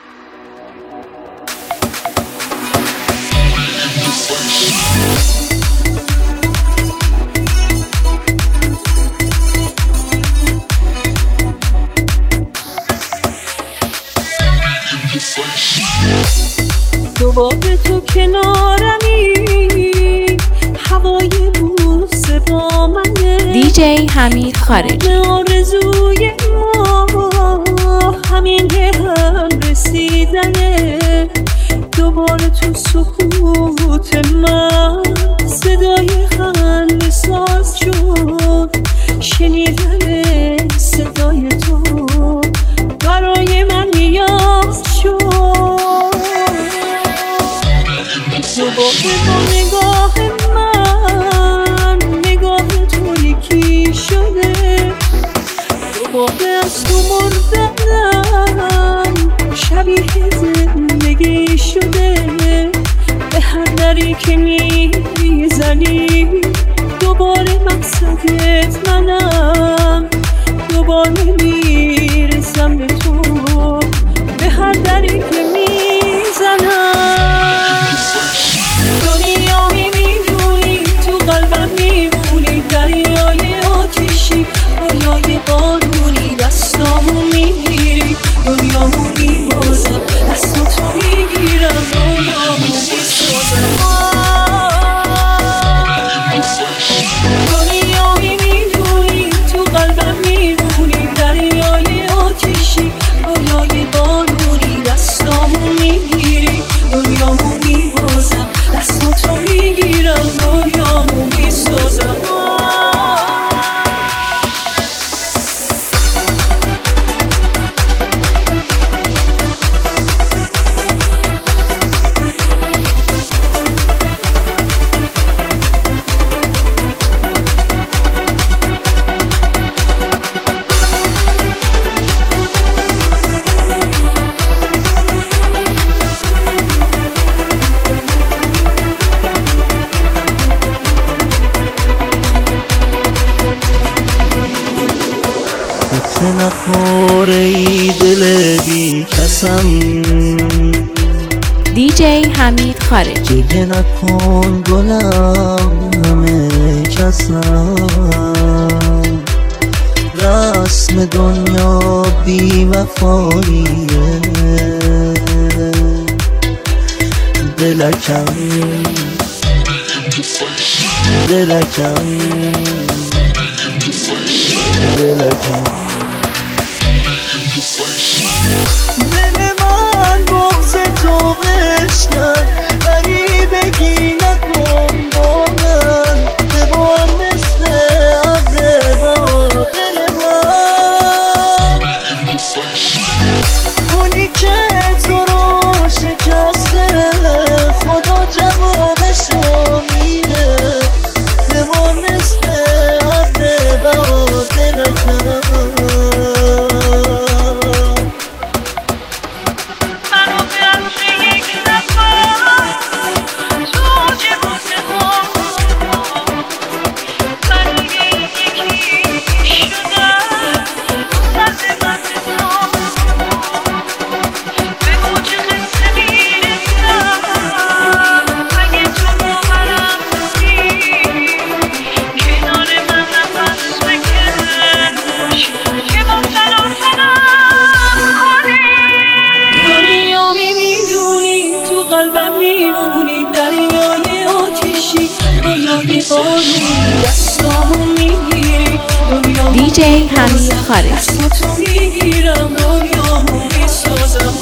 دوباره تو کنارمی، هوای بوسه با منه. دیجی حمید خارجی. آرزوی ما همین هم رسیدنه. دوباره تو سکوت من صدای خنده ساز شد. شنیدن صدای تو برای من نیاز شد. دوباره با نگاه من نگاه تو یکی شده. دوباره از تو مردم شبیه زندگی شده. به هر دری که میزنی دوباره مقصدت منم. دوباره میرسم به تو به هر دری که میزنم. دنیا میدونی تو قلبم میمونی، دریای آتیشی رویای بارونی. دستامو میگیری دنیامو میبازم، دستاتو میگیرم رویامو میسازم. دنیا میدونی تو قلبم میمونی، دریای آتیشی رویای بارونی. دستامو میگیری دنیامو میبازم، دستاتو میگیرم رویامو میسازم. نخوره ای دل بی کسم. دیجی حمید خارجی. دیگه نکن گلم همه کسم. رسم دنیا بی وفاییه. دلکم دلکم دلکم. دل من بغض تو بشکن، ولی بگی نکن با من. به بار مثل ابر با دل من. اونی که تو رو شکسته خدا جوابشو میده. به بار مثل ابر با دل من. قلبم میمونی، دریای آتیشی رویای بارونی. دستامو میگیری دنیامو دیجی حمید خارجی. دستاتو میگیرم رویامو میسازم.